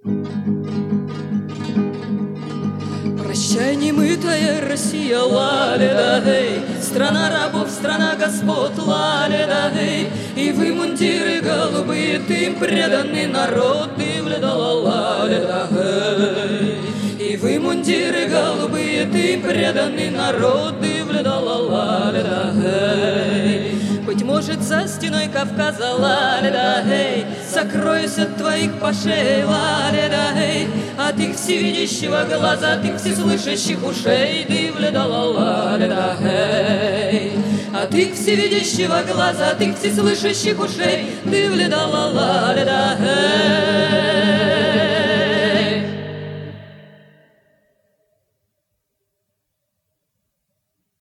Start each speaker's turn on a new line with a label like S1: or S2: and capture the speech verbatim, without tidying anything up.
S1: Прощай, немытая Россия, ла-ле-да-эй, страна рабов, страна господ, ла-ле-да-эй, и вы, мундиры голубые, ты им преданный народ, ты ла-ле-да-эй, и вы, мундиры голубые, ты им преданный народ, ты ла-ле-да-эй. Быть может, за стеной Кавказа, ла-ле-да-эй, сокроюсь от твоих пашей, ла-ле-да-эй, от их всевидящего глаза, от их всеслышащих ушей, дывля-да-ла-ла-ле-да-эй, от их всевидящего глаза, от их всеслышащих ушей, дывля-да-ла-ла-ле-да-эй.